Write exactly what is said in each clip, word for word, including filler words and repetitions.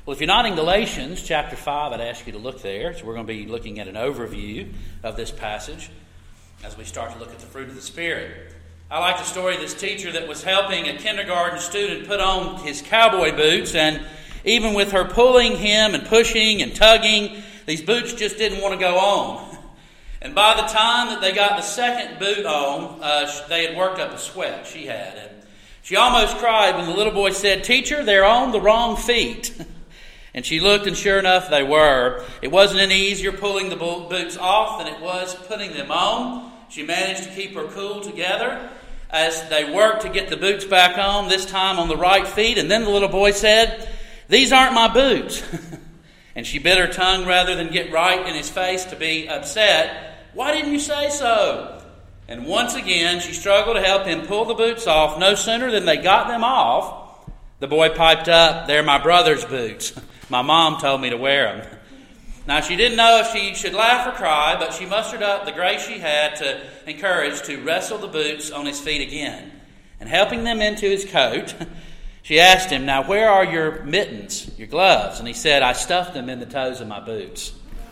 Well, if you're not in Galatians chapter five, I'd ask you to look there. So we're going to be looking at an overview of this passage as we start to look at the fruit of the Spirit. I like the story of this teacher that was helping a kindergarten student put on his cowboy boots, and even with her pulling him and pushing and tugging, these boots just didn't want to go on. And by the time that they got the second boot on, uh, they had worked up a sweat, she had. And she almost cried when the little boy said, "Teacher, they're on the wrong feet." And she looked, and sure enough, they were. It wasn't any easier pulling the boots off than it was putting them on. She managed to keep her cool together as they worked to get the boots back on, this time on the right feet. And then the little boy said, "These aren't my boots." And she bit her tongue rather than get right in his face to be upset. "Why didn't you say so?" And once again, she struggled to help him pull the boots off. No sooner than they got them off, the boy piped up, "They're my brother's boots. My mom told me to wear them." Now, she didn't know if she should laugh or cry, but she mustered up the grace she had to encourage to wrestle the boots on his feet again. And helping them into his coat, she asked him, "Now, where are your mittens, your gloves?" And he said, "I stuffed them in the toes of my boots."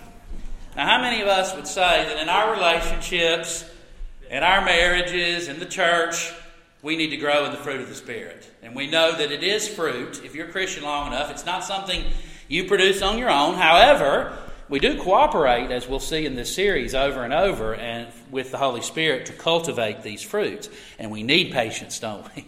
Now, how many of us would say that in our relationships, in our marriages, in the church, we need to grow in the fruit of the Spirit? And we know that it is fruit. If you're a Christian long enough, it's not something you produce on your own. However, we do cooperate, as we'll see in this series over and over, and with the Holy Spirit to cultivate these fruits. And we need patience, don't we?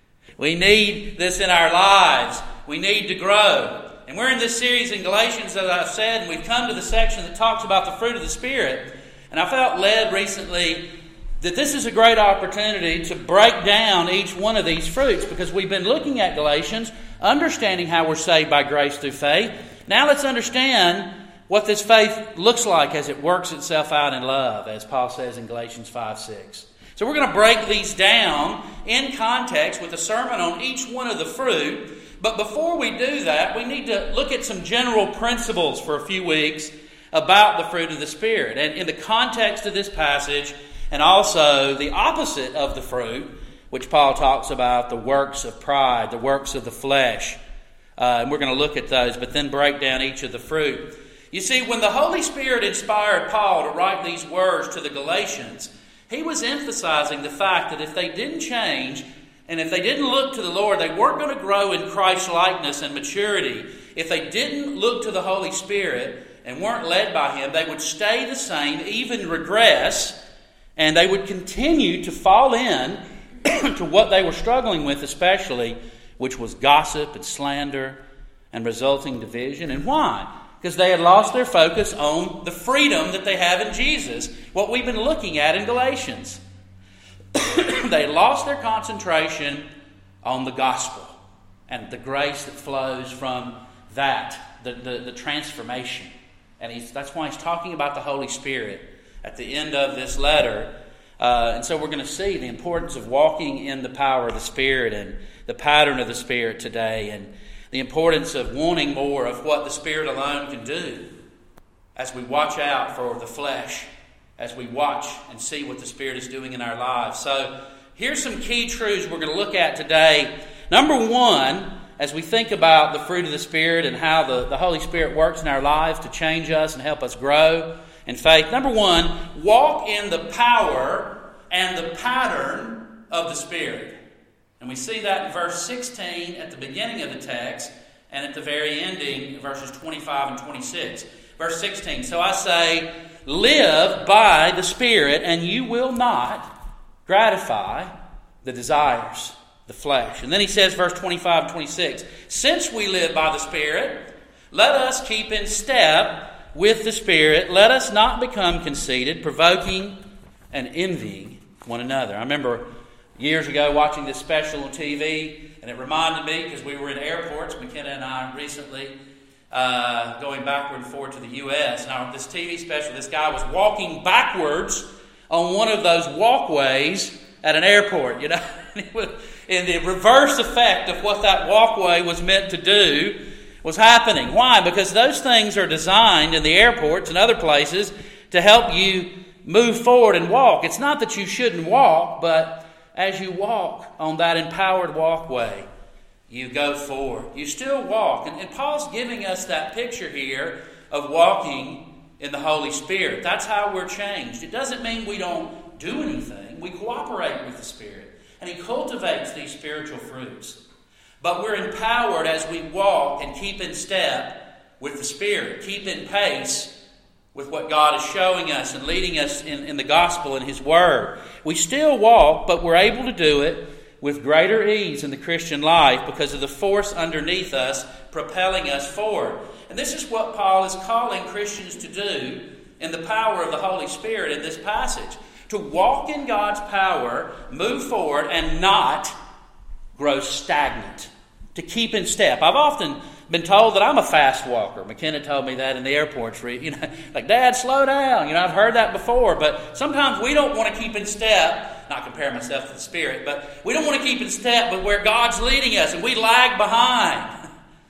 We need this in our lives. We need to grow. And we're in this series in Galatians, as I've said, and we've come to the section that talks about the fruit of the Spirit. And I felt led recently that this is a great opportunity to break down each one of these fruits, because we've been looking at Galatians, understanding how we're saved by grace through faith. Now let's understand what this faith looks like as it works itself out in love, as Paul says in Galatians five six. So we're going to break these down in context with a sermon on each one of the fruit. But before we do that, we need to look at some general principles for a few weeks about the fruit of the Spirit. And in the context of this passage, and also the opposite of the fruit, which Paul talks about, the works of pride, the works of the flesh. Uh, and we're going to look at those, but then break down each of the fruit. You see, when the Holy Spirit inspired Paul to write these words to the Galatians, he was emphasizing the fact that if they didn't change, and if they didn't look to the Lord, they weren't going to grow in Christ-likeness and maturity. If they didn't look to the Holy Spirit and weren't led by Him, they would stay the same, even regress, and they would continue to fall in to what they were struggling with, especially, which was gossip and slander and resulting division. And why? Because they had lost their focus on the freedom that they have in Jesus, what we've been looking at in Galatians. They lost their concentration on the gospel and the grace that flows from that, the, the, the transformation. And he's, that's why he's talking about the Holy Spirit at the end of this letter. Uh, and so we're going to see the importance of walking in the power of the Spirit and the pattern of the Spirit today, and the importance of wanting more of what the Spirit alone can do as we watch out for the flesh, as we watch and see what the Spirit is doing in our lives. So here's some key truths we're going to look at today. Number one, as we think about the fruit of the Spirit and how the, the Holy Spirit works in our lives to change us and help us grow in faith. Number one, walk in the power and the pattern of the Spirit. And we see that in verse sixteen at the beginning of the text, and at the very ending, verses twenty-five and twenty-six. Verse sixteen, "So I say, live by the Spirit, and you will not gratify the desires of the flesh." And then he says, verse twenty-five and twenty-six, "Since we live by the Spirit, let us keep in step with the Spirit. Let us not become conceited, provoking and envying one another." I remember years ago watching this special on T V, and it reminded me, because we were in airports, McKenna and I recently, uh, going backward and forward to the U S Now, this T V special, this guy was walking backwards on one of those walkways at an airport, you know. And the reverse effect of what that walkway was meant to do was happening. Why? Because those things are designed in the airports and other places to help you move forward and walk. It's not that you shouldn't walk, but as you walk on that empowered walkway, you go forward. You still walk. And, and Paul's giving us that picture here of walking in the Holy Spirit. That's how we're changed. It doesn't mean we don't do anything. We cooperate with the Spirit. And He cultivates these spiritual fruits. But we're empowered as we walk and keep in step with the Spirit. Keep in pace with what God is showing us and leading us in, in the gospel and His Word. We still walk, but we're able to do it with greater ease in the Christian life because of the force underneath us propelling us forward. And this is what Paul is calling Christians to do in the power of the Holy Spirit in this passage. To walk in God's power, move forward, and not grow stagnant. To keep in step. I've often been told that I'm a fast walker. McKenna told me that in the airports. You know, like, Dad, slow down. You know, I've heard that before. But sometimes we don't want to keep in step. Not compare myself to the Spirit, but we don't want to keep in step with where God's leading us, and we lag behind.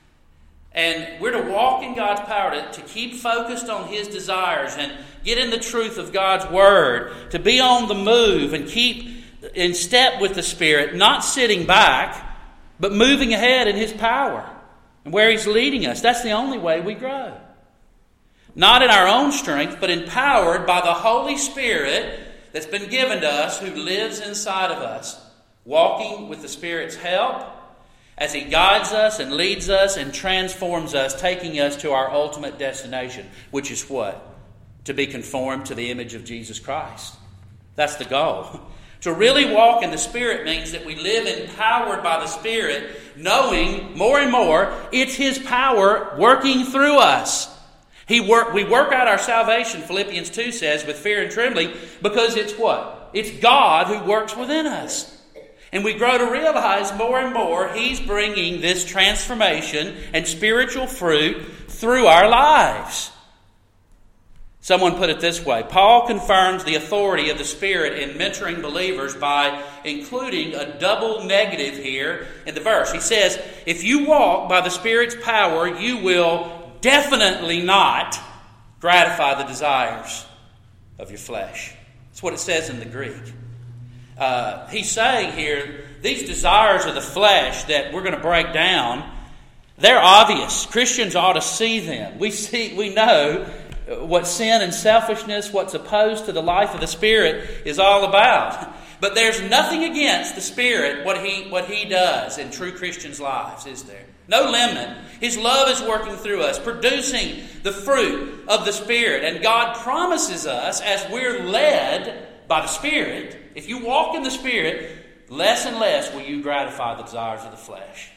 And we're to walk in God's power, to, to keep focused on His desires and get in the truth of God's Word, to be on the move and keep in step with the Spirit, not sitting back, but moving ahead in His power and where He's leading us. That's the only way we grow. Not in our own strength, but empowered by the Holy Spirit that's been given to us, who lives inside of us, walking with the Spirit's help as He guides us and leads us and transforms us, taking us to our ultimate destination, which is what? To be conformed to the image of Jesus Christ. That's the goal. To really walk in the Spirit means that we live empowered by the Spirit, knowing more and more it's His power working through us. He work, we work out our salvation, Philippians two says, with fear and trembling, because it's what? It's God who works within us. And we grow to realize more and more He's bringing this transformation and spiritual fruit through our lives. Someone put it this way: Paul confirms the authority of the Spirit in mentoring believers by including a double negative here in the verse. He says, if you walk by the Spirit's power, you will definitely not gratify the desires of your flesh. That's what it says in the Greek. Uh, he's saying here, these desires of the flesh that we're going to break down, they're obvious. Christians ought to see them. We see, we know what sin and selfishness, what's opposed to the life of the Spirit, is all about. But there's nothing against the Spirit, what He what He does in true Christians' lives, is there? No limit. His love is working through us, producing the fruit of the Spirit. And God promises us, as we're led by the Spirit, if you walk in the Spirit, less and less will you gratify the desires of the flesh.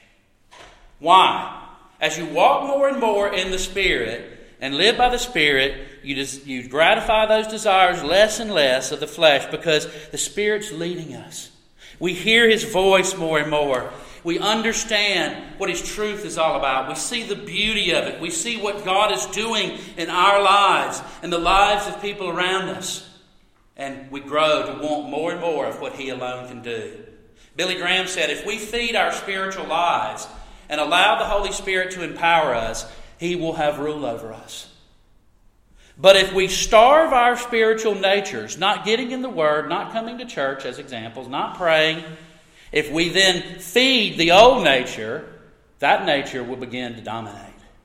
Why? As you walk more and more in the Spirit and live by the Spirit, you just, you gratify those desires less and less of the flesh, because the Spirit's leading us. We hear His voice more and more. We understand what His truth is all about. We see the beauty of it. We see what God is doing in our lives and the lives of people around us. And we grow to want more and more of what He alone can do. Billy Graham said, if we feed our spiritual lives and allow the Holy Spirit to empower us, He will have rule over us. But if we starve our spiritual natures, not getting in the Word, not coming to church as examples, not praying, if we then feed the old nature, that nature will begin to dominate.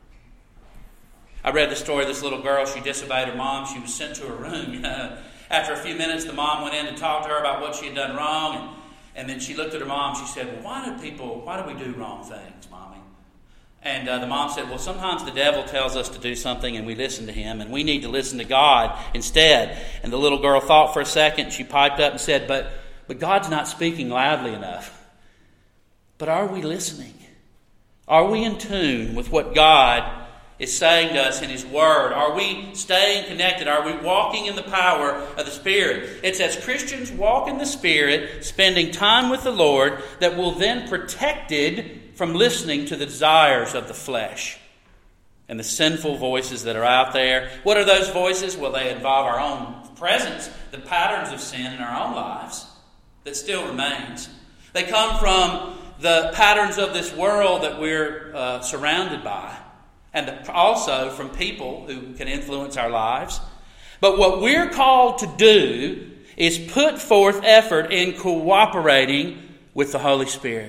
I read the story of this little girl. She disobeyed her mom. She was sent to her room. After a few minutes, the mom went in and talked to her about what she had done wrong. And, and then she looked at her mom. She said, well, why do people, why do we do wrong things, Mommy? And uh, the mom said, well, sometimes the devil tells us to do something and we listen to him, and we need to listen to God instead. And the little girl thought for a second. She piped up and said, but, but God's not speaking loudly enough. But are we listening? Are we in tune with what God is saying to us in His Word? Are we staying connected? Are we walking in the power of the Spirit? It's as Christians walk in the Spirit, spending time with the Lord, that we're then protected from listening to the desires of the flesh and the sinful voices that are out there. What are those voices? Well, they involve our own presence, the patterns of sin in our own lives that still remains. They come from the patterns of this world that we're uh, surrounded by, and also from people who can influence our lives. But what we're called to do is put forth effort in cooperating with the Holy Spirit,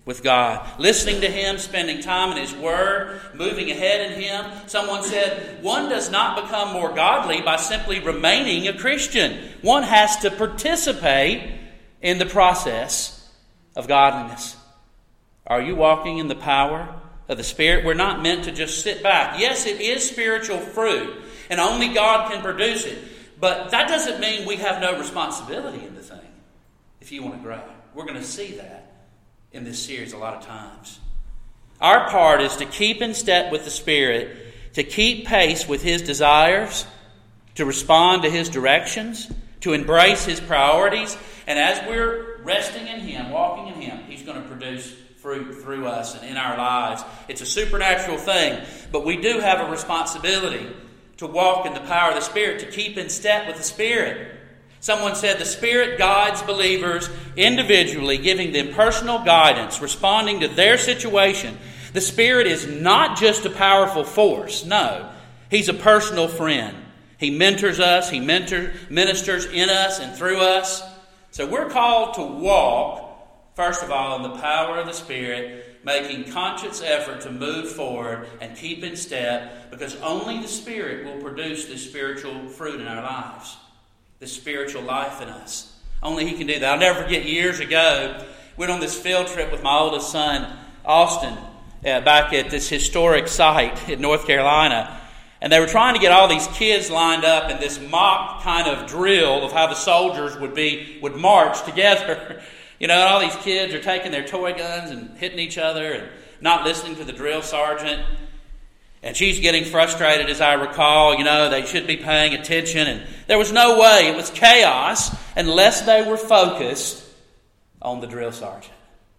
with God. Listening to Him, spending time in His Word, moving ahead in Him. Someone said, one does not become more godly by simply remaining a Christian. One has to participate in the process of godliness. Are you walking in the power of the Spirit? We're not meant to just sit back. Yes, it is spiritual fruit, and only God can produce it. But that doesn't mean we have no responsibility in the thing, if you want to grow. We're going to see that in this series a lot of times. Our part is to keep in step with the Spirit, to keep pace with His desires, to respond to His directions, to embrace His priorities. And as we're resting in Him, walking in Him, He's going to produce fruit through us and in our lives. It's a supernatural thing, but we do have a responsibility to walk in the power of the Spirit, to keep in step with the Spirit. Someone said the Spirit guides believers individually, giving them personal guidance, responding to their situation. The Spirit is not just a powerful force. No, He's a personal friend. He mentors us. He mentor, ministers in us and through us. So we're called to walk, first of all, in the power of the Spirit, making conscious effort to move forward and keep in step, because only the Spirit will produce this spiritual fruit in our lives. The spiritual life in us. Only He can do that. I'll never forget, years ago, went on this field trip with my oldest son, Austin, uh, back at this historic site in North Carolina. And they were trying to get all these kids lined up in this mock kind of drill of how the soldiers would be would march together. You know, all these kids are taking their toy guns and hitting each other and not listening to the drill sergeant. And she's getting frustrated, as I recall. You know, they should be paying attention. And there was no way. It was chaos unless they were focused on the drill sergeant.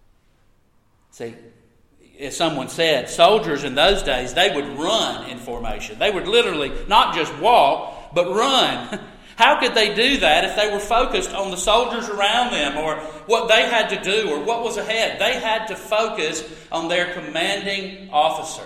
See, as someone said, soldiers in those days, they would run in formation. They would literally not just walk, but run. How could they do that if they were focused on the soldiers around them or what they had to do or what was ahead? They had to focus on their commanding officer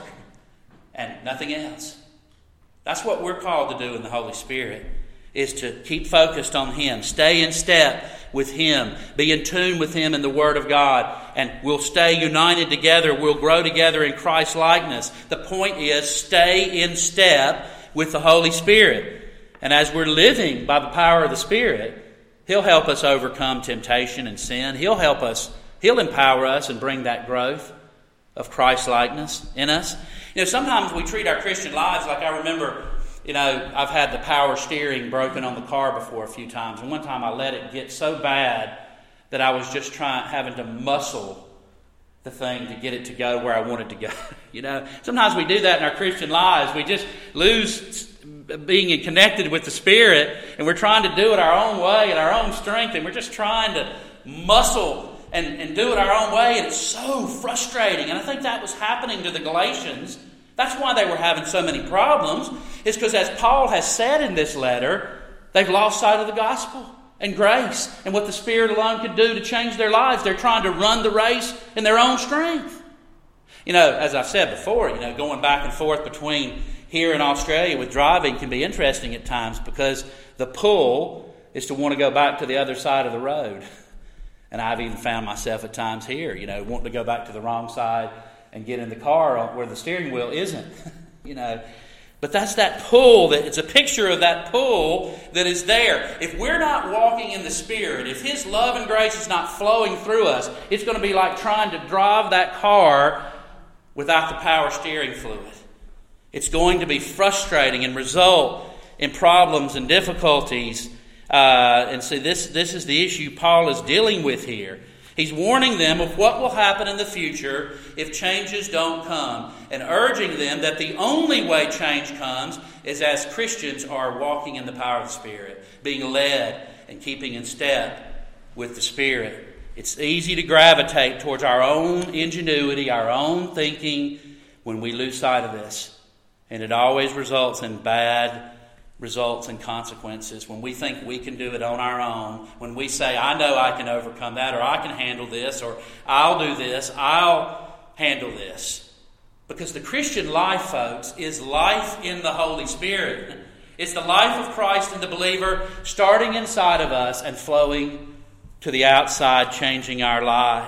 and nothing else. That's what we're called to do in the Holy Spirit, is to keep focused on Him, stay in step with Him, be in tune with Him in the Word of God, and we'll stay united together, we'll grow together in Christ's likeness. The point is, stay in step with the Holy Spirit. And as we're living by the power of the Spirit, He'll help us overcome temptation and sin. He'll help us, He'll empower us and bring that growth of Christ's likeness in us. You know, sometimes we treat our Christian lives like, I remember, you know, I've had the power steering broken on the car before a few times. And one time I let it get so bad that I was just trying, having to muscle the thing to get it to go where I wanted to go. You know, sometimes we do that in our Christian lives. We just lose being connected with the Spirit, and we're trying to do it our own way and our own strength, and we're just trying to muscle and, and do it our own way, and it's so frustrating. And I think that was happening to the Galatians. That's why they were having so many problems, is because, as Paul has said in this letter, they've lost sight of the gospel and grace and what the Spirit alone could do to change their lives. They're trying to run the race in their own strength. You know, as I've said before, you know, going back and forth between here in Australia with driving can be interesting at times, because the pull is to want to go back to the other side of the road. And I've even found myself at times here, you know, wanting to go back to the wrong side and get in the car where the steering wheel isn't, you know. But that's that pull, that it's a picture of that pull that is there. If we're not walking in the Spirit, if His love and grace is not flowing through us, it's going to be like trying to drive that car without the power steering fluid. It's going to be frustrating and result in problems and difficulties. Uh, and so this, this is the issue Paul is dealing with here. He's warning them of what will happen in the future if changes don't come, and urging them that the only way change comes is as Christians are walking in the power of the Spirit, being led and keeping in step with the Spirit. It's easy to gravitate towards our own ingenuity, our own thinking, when we lose sight of this. And it always results in bad results and consequences when we think we can do it on our own, when we say, I know I can overcome that, or I can handle this, or I'll do this, I'll handle this. Because the Christian life, folks, is life in the Holy Spirit. It's the life of Christ in the believer starting inside of us and flowing to the outside, changing our lives.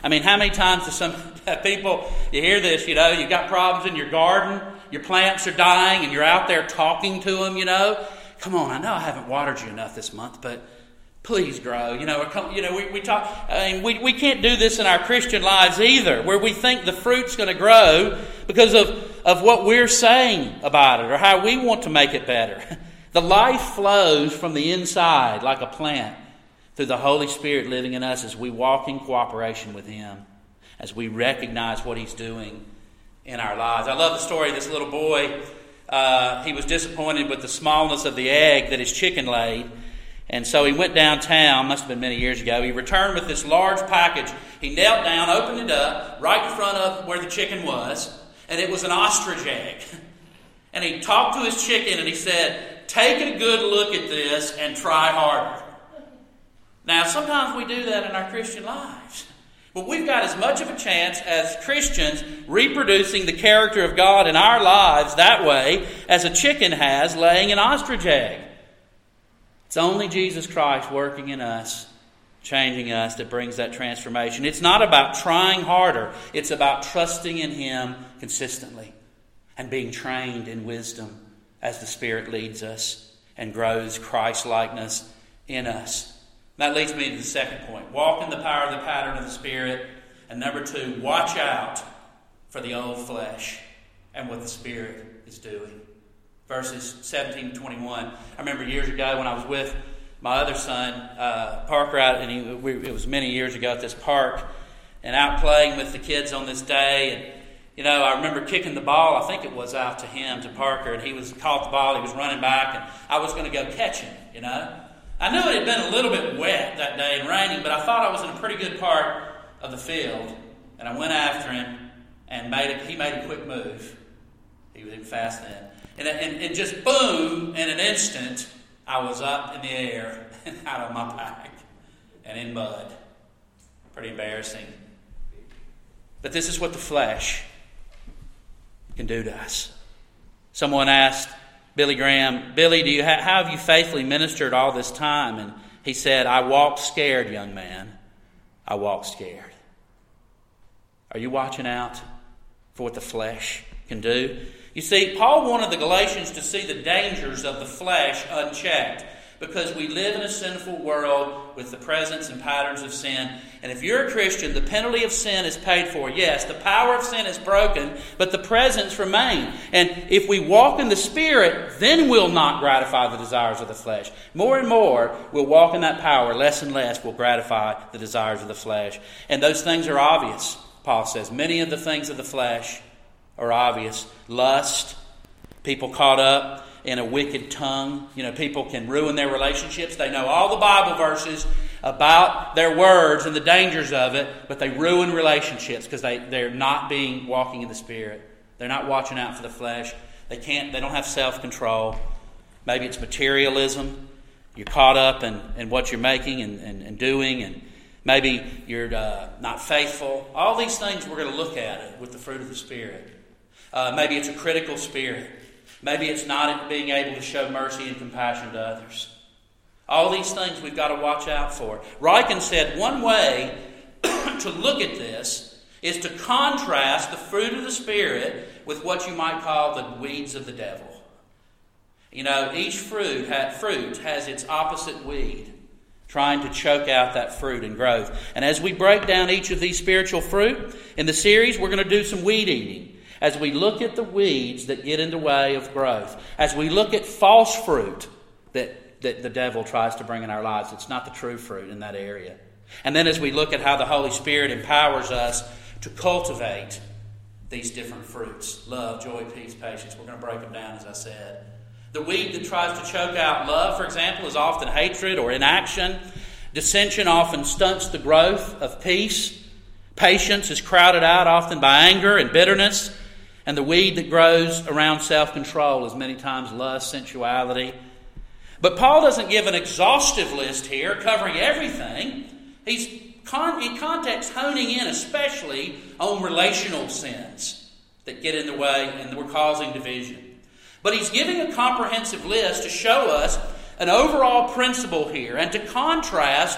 I mean, how many times do some people, you hear this, you know, you've got problems in your garden, your plants are dying, and you're out there talking to them, you know. Come on, I know I haven't watered you enough this month, but please grow. You know, or, you know, we, we talk. I mean, we, we can't do this in our Christian lives either, where we think the fruit's going to grow because of, of what we're saying about it or how we want to make it better. The life flows from the inside like a plant through the Holy Spirit living in us as we walk in cooperation with Him, as we recognize what He's doing in our lives. I love the story of this little boy. Uh, he was disappointed with the smallness of the egg that his chicken laid. And so he went downtown, must have been many years ago. He returned with this large package. He knelt down, opened it up, right in front of where the chicken was. And it was an ostrich egg. And he talked to his chicken and he said, "Take a good look at this and try harder." Now, sometimes we do that in our Christian lives. But we've got as much of a chance as Christians reproducing the character of God in our lives that way as a chicken has laying an ostrich egg. It's only Jesus Christ working in us, changing us, that brings that transformation. It's not about trying harder. It's about trusting in Him consistently and being trained in wisdom as the Spirit leads us and grows Christ-likeness in us. That leads me to the second point. Walk in the power of the pattern of the Spirit. And number two, watch out for the old flesh and what the Spirit is doing. Verses seventeen to twenty-one. I remember years ago when I was with my other son, uh, Parker, out, and he, we, it was many years ago at this park, and out playing with the kids on this day. And, you know, I remember kicking the ball, I think it was out to him, to Parker, and he was caught the ball, he was running back, and I was going to go catch him, you know. I knew it had been a little bit wet that day and raining, but I thought I was in a pretty good part of the field. And I went after him and made a, he made a quick move. He was fast then. And, and, and just boom, in an instant, I was up in the air and out of my pack and in mud. Pretty embarrassing. But this is what the flesh can do to us. Someone asked Billy Graham, "Billy, do you ha- how have you faithfully ministered all this time?" And he said, "I walk scared, young man. I walk scared." Are you watching out for what the flesh can do? You see, Paul wanted the Galatians to see the dangers of the flesh unchecked, because we live in a sinful world with the presence and patterns of sin. And if you're a Christian, the penalty of sin is paid for. Yes, the power of sin is broken, but the presence remains. And if we walk in the Spirit, then we'll not gratify the desires of the flesh. More and more, we'll walk in that power. Less and less will gratify the desires of the flesh. And those things are obvious, Paul says. Many of the things of the flesh are obvious. Lust, people caught up in a wicked tongue. You know, people can ruin their relationships. They know all the Bible verses about their words and the dangers of it, but they ruin relationships because they, they're not being walking in the Spirit. They're not watching out for the flesh. They can't, they don't have self-control. Maybe it's materialism. You're caught up in, in what you're making and, and, and doing, and maybe you're uh, not faithful. All these things we're going to look at it with the fruit of the Spirit. Uh, maybe it's a critical spirit. Maybe it's not being able to show mercy and compassion to others. All these things we've got to watch out for. Ryken said one way to look at this is to contrast the fruit of the Spirit with what you might call the weeds of the devil. You know, each fruit, fruit has its opposite weed, trying to choke out that fruit and growth. And as we break down each of these spiritual fruit in the series, we're going to do some weed eating. As we look at the weeds that get in the way of growth, as we look at false fruit that, that the devil tries to bring in our lives, it's not the true fruit in that area. And then as we look at how the Holy Spirit empowers us to cultivate these different fruits, love, joy, peace, patience, we're going to break them down, as I said. The weed that tries to choke out love, for example, is often hatred or inaction. Dissension often stunts the growth of peace. Patience is crowded out often by anger and bitterness. And the weed that grows around self-control is many times lust, sensuality. But Paul doesn't give an exhaustive list here covering everything. He's con- in context honing in especially on relational sins that get in the way and we're causing division. But he's giving a comprehensive list to show us an overall principle here and to contrast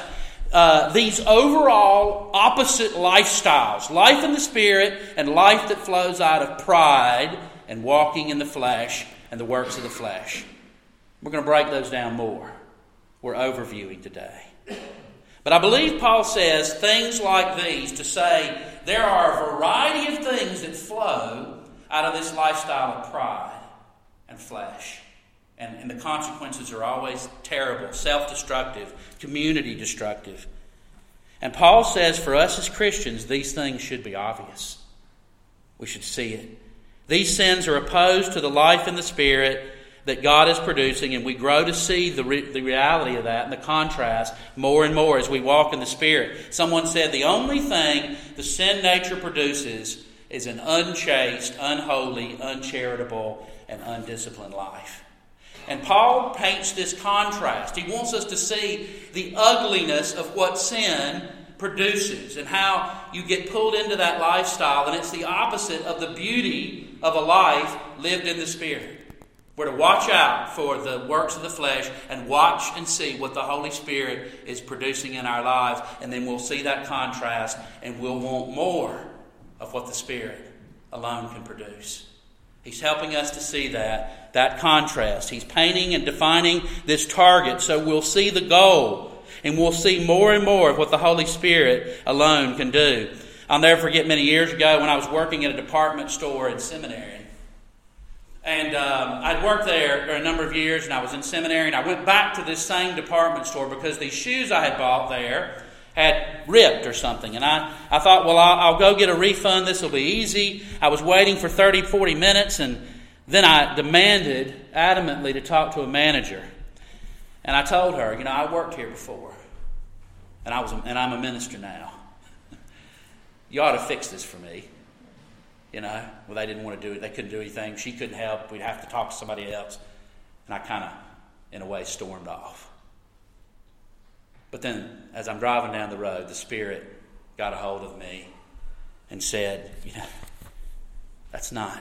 uh, these overall opposite lifestyles, life in the Spirit and life that flows out of pride and walking in the flesh and the works of the flesh. We're going to break those down more. We're overviewing today. But I believe Paul says things like these to say there are a variety of things that flow out of this lifestyle of pride and flesh. And, and the consequences are always terrible, self-destructive, community-destructive. And Paul says for us as Christians, these things should be obvious. We should see it. These sins are opposed to the life in the Spirit that God is producing, and we grow to see the, re- the reality of that and the contrast more and more as we walk in the Spirit. Someone said the only thing the sin nature produces is an unchaste, unholy, uncharitable, and undisciplined life. And Paul paints this contrast. He wants us to see the ugliness of what sin produces and how you get pulled into that lifestyle, and it's the opposite of the beauty of a life lived in the Spirit. We're to watch out for the works of the flesh and watch and see what the Holy Spirit is producing in our lives. And then we'll see that contrast and we'll want more of what the Spirit alone can produce. He's helping us to see that, that contrast. He's painting and defining this target so we'll see the goal. And we'll see more and more of what the Holy Spirit alone can do. I'll never forget many years ago when I was working at a department store in seminary. And um, I'd worked there for a number of years, and I was in seminary, and I went back to this same department store because these shoes I had bought there had ripped or something. And I, I thought, well, I'll, I'll go get a refund. This will be easy. I was waiting for thirty, forty minutes, and then I demanded adamantly to talk to a manager. And I told her, you know, I worked here before, and I was, and I'm a minister now. You ought to fix this for me. You know, well, they didn't want to do it. They couldn't do anything. She couldn't help. We'd have to talk to somebody else. And I kind of, in a way, stormed off. But then, as I'm driving down the road, the Spirit got a hold of me and said, you know, that's not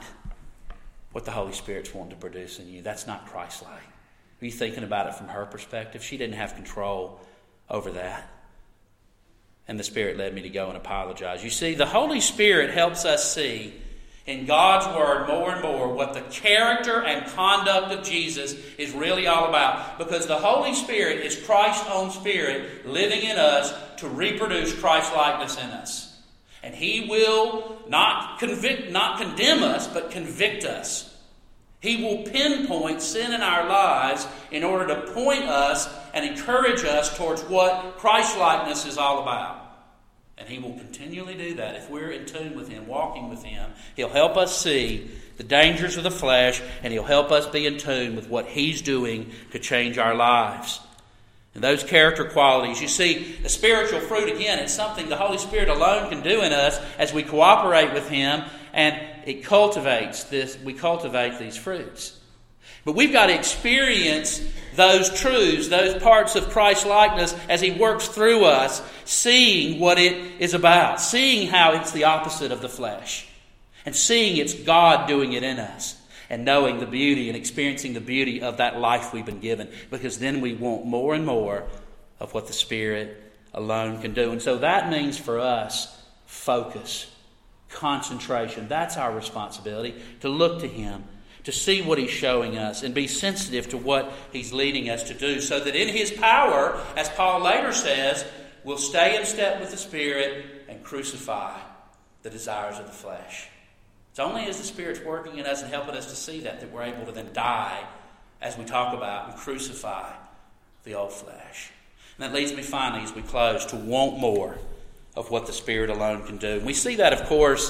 what the Holy Spirit's wanting to produce in you. That's not Christ-like. Are you thinking about it from her perspective? She didn't have control over that. And the Spirit led me to go and apologize. You see, the Holy Spirit helps us see in God's Word more and more what the character and conduct of Jesus is really all about. Because the Holy Spirit is Christ's own Spirit living in us to reproduce Christ-likeness in us. And He will not convict, not condemn us, but convict us. He will pinpoint sin in our lives in order to point us and encourage us towards what Christ-likeness is all about. And He will continually do that. If we're in tune with Him, walking with Him, He'll help us see the dangers of the flesh, and He'll help us be in tune with what He's doing to change our lives. And those character qualities, you see, the spiritual fruit, again, it's something the Holy Spirit alone can do in us as we cooperate with Him, and it cultivates this, we cultivate these fruits. But we've got to experience those truths, those parts of Christ-likeness as He works through us, seeing what it is about, seeing how it's the opposite of the flesh, and seeing it's God doing it in us, and knowing the beauty and experiencing the beauty of that life we've been given, because then we want more and more of what the Spirit alone can do. And so that means for us focus, concentration. That's our responsibility, to look to Him, to see what He's showing us and be sensitive to what He's leading us to do, so that in His power, as Paul later says, we'll stay in step with the Spirit and crucify the desires of the flesh. It's only as the Spirit's working in us and helping us to see that that we're able to then die, as we talk about, and crucify the old flesh. And that leads me finally, as we close, to want more of what the Spirit alone can do. And we see that, of course,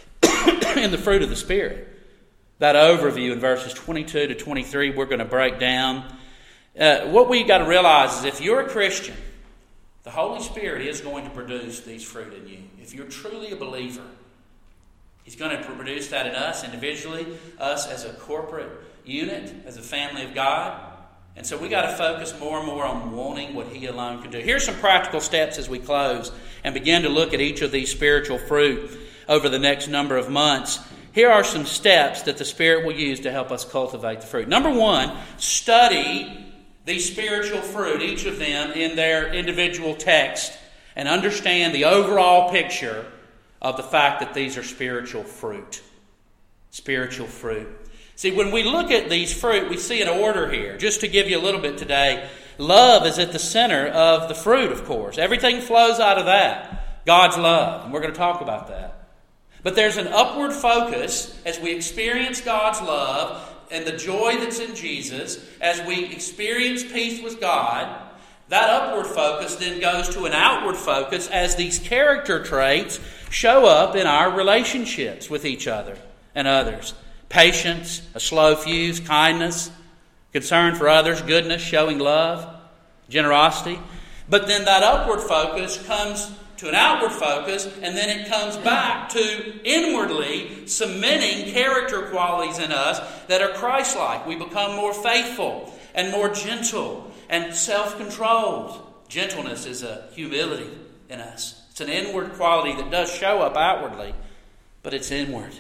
in the fruit of the Spirit. That overview in verses twenty-two to twenty-three we're going to break down. Uh, what we've got to realize is if you're a Christian, the Holy Spirit is going to produce these fruit in you. If you're truly a believer, He's going to produce that in us individually, us as a corporate unit, as a family of God. And so we got to focus more and more on wanting what He alone can do. Here's some practical steps as we close and begin to look at each of these spiritual fruit over the next number of months. Here are some steps that the Spirit will use to help us cultivate the fruit. Number one, study these spiritual fruit, each of them in their individual text, and understand the overall picture of the fact that these are spiritual fruit. Spiritual fruit. See, when we look at these fruit, we see an order here. Just to give you a little bit today, love is at the center of the fruit, of course. Everything flows out of that. God's love. And we're going to talk about that. But there's an upward focus as we experience God's love and the joy that's in Jesus, as we experience peace with God. That upward focus then goes to an outward focus as these character traits show up in our relationships with each other and others. Patience, a slow fuse, kindness, concern for others, goodness, showing love, generosity. But then that upward focus comes to an outward focus, and then it comes back to inwardly cementing character qualities in us that are Christ-like. We become more faithful and more gentle and self-controlled. Gentleness is a humility in us. It's an inward quality that does show up outwardly, but it's inward.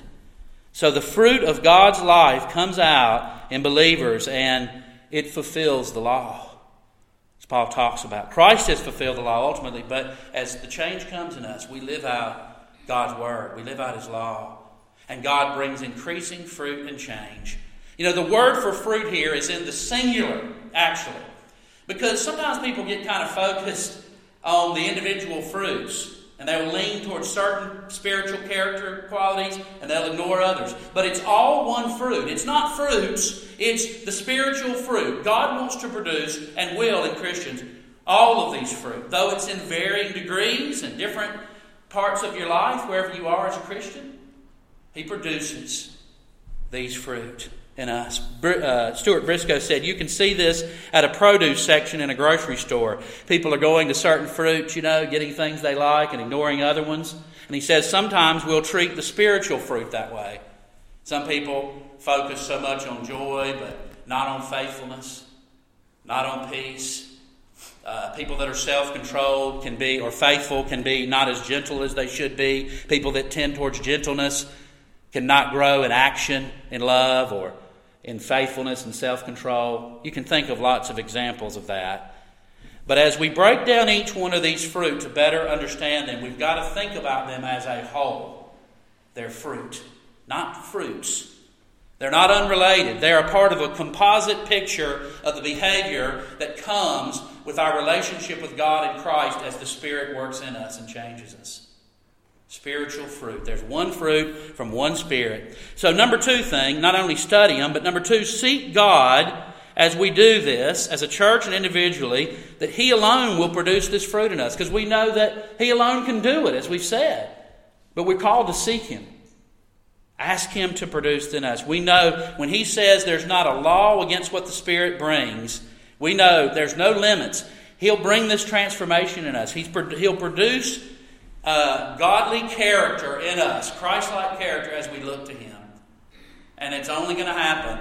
So the fruit of God's life comes out in believers, and it fulfills the law. As Paul talks about, Christ has fulfilled the law ultimately, but as the change comes in us, we live out God's word. We live out His law. And God brings increasing fruit and change. You know, the word for fruit here is in the singular, actually. Because sometimes people get kind of focused on the individual fruits, and they'll lean towards certain spiritual character qualities, and they'll ignore others. But it's all one fruit. It's not fruits. It's the spiritual fruit. God wants to produce, and will in Christians, all of these fruit. Though it's in varying degrees and different parts of your life, wherever you are as a Christian, He produces these fruit in us. Uh, Stuart Briscoe said, you can see this at a produce section in a grocery store. People are going to certain fruits, you know, getting things they like and ignoring other ones. And he says sometimes we'll treat the spiritual fruit that way. Some people focus so much on joy, but not on faithfulness, not on peace. Uh, people that are self-controlled can be, or faithful can be, not as gentle as they should be. People that tend towards gentleness cannot grow in action, in love, or in faithfulness and self-control. You can think of lots of examples of that. But as we break down each one of these fruit to better understand them, we've got to think about them as a whole. They're fruit, not fruits. They're not unrelated. They're a part of a composite picture of the behavior that comes with our relationship with God and Christ as the Spirit works in us and changes us. Spiritual fruit. There's one fruit from one Spirit. So number two thing, not only study them, but number two, seek God as we do this, as a church and individually, that He alone will produce this fruit in us. Because we know that He alone can do it, as we've said. But we're called to seek Him. Ask Him to produce in us. We know when He says there's not a law against what the Spirit brings, we know there's no limits. He'll bring this transformation in us. He's, he'll produce Uh, godly character in us, Christ-like character as we look to Him. And it's only going to happen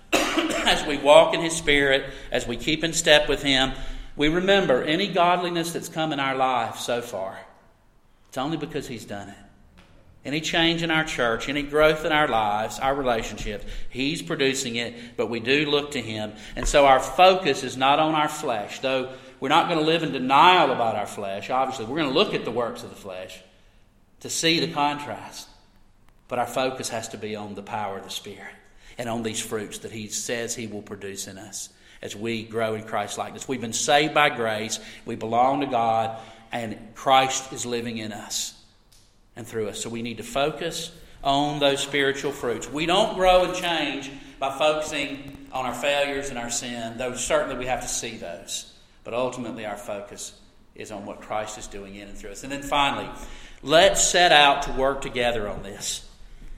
as we walk in His Spirit, as we keep in step with Him. We remember any godliness that's come in our life so far, it's only because He's done it. Any change in our church, any growth in our lives, our relationships, He's producing it, but we do look to Him. And so our focus is not on our flesh, though we're not going to live in denial about our flesh. Obviously, we're going to look at the works of the flesh to see the contrast. But our focus has to be on the power of the Spirit and on these fruits that He says He will produce in us as we grow in Christ-likeness. We've been saved by grace. We belong to God, and Christ is living in us and through us. So we need to focus on those spiritual fruits. We don't grow and change by focusing on our failures and our sin, though certainly we have to see those. But ultimately our focus is on what Christ is doing in and through us. And then finally, let's set out to work together on this.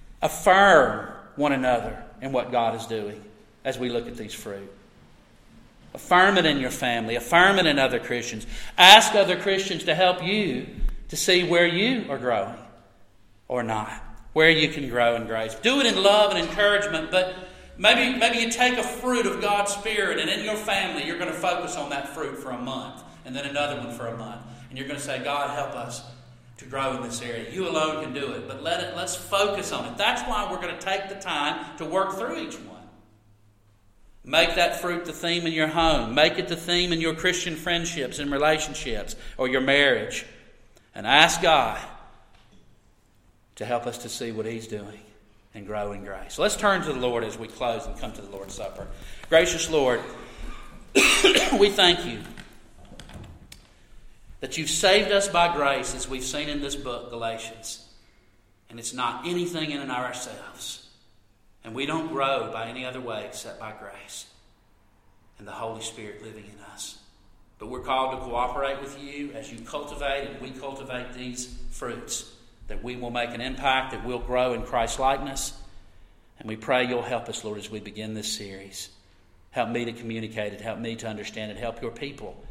Affirm one another in what God is doing as we look at these fruit. Affirm it in your family. Affirm it in other Christians. Ask other Christians to help you to see where you are growing or not. Where you can grow in grace. Do it in love and encouragement, but Maybe, maybe you take a fruit of God's Spirit, and in your family you're going to focus on that fruit for a month, and then another one for a month. And you're going to say, God, help us to grow in this area. You alone can do it, but let it, let's focus on it. That's why we're going to take the time to work through each one. Make that fruit the theme in your home. Make it the theme in your Christian friendships and relationships or your marriage. And ask God to help us to see what He's doing and grow in grace. So let's turn to the Lord as we close and come to the Lord's Supper. Gracious Lord, we thank You that You've saved us by grace, as we've seen in this book, Galatians. And it's not anything in and of ourselves. And we don't grow by any other way except by grace and the Holy Spirit living in us. But we're called to cooperate with You as You cultivate and we cultivate these fruits, that we will make an impact, that we'll grow in Christ's likeness. And we pray You'll help us, Lord, as we begin this series. Help me to communicate it. Help me to understand it. Help Your people